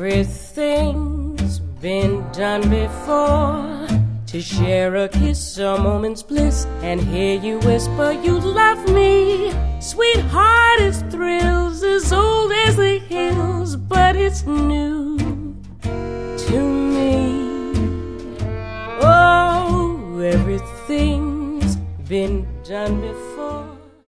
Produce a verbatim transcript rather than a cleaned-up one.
Everything's been done before, to share a kiss, a moment's bliss, and hear you whisper you love me. Sweetheart, it's thrills as old as the hills, but it's new to me. Oh, everything's been done before.